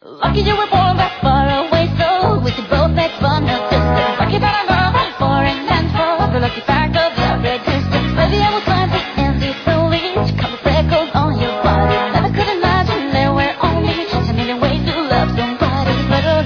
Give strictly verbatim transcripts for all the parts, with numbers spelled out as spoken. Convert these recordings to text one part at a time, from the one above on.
Lucky you were born that far away, so we could both make fun of distance. Lucky that I love a foreign handful, the lucky fact of the average distance. Maybe I was blind and see slowly, couple freckles on your body. Never could imagine there were only a million ways to love somebody.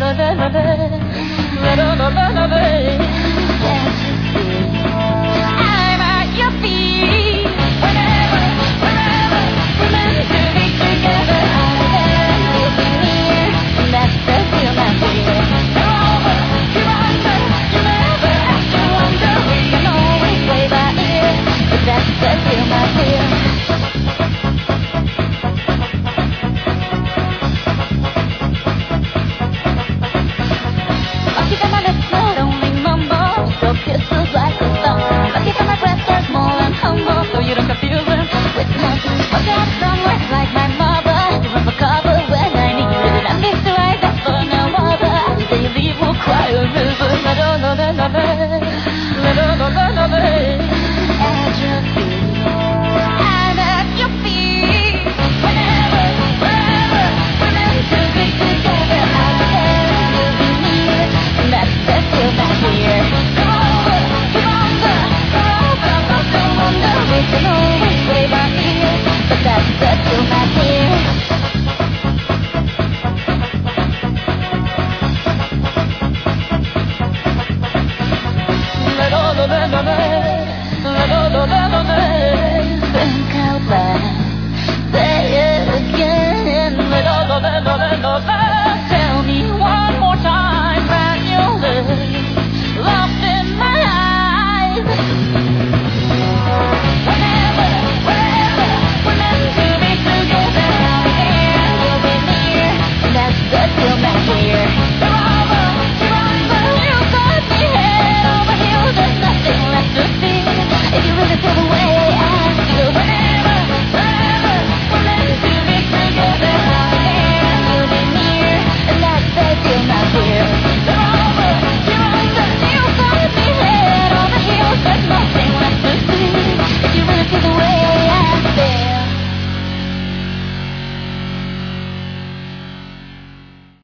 I'm at your feet. Whenever, wherever, we're meant to be together. I'm there, you'll be near, and that's the deal, my dear. You're over, you're under, you never have to wonder. We can always play by ear, but that's the deal, my dear. Lucky that my lips not only mumble, so kisses like a song. Lucky that my breasts are small and humble, so you don't confuse them with nothing. Lucky I'm somewhere like my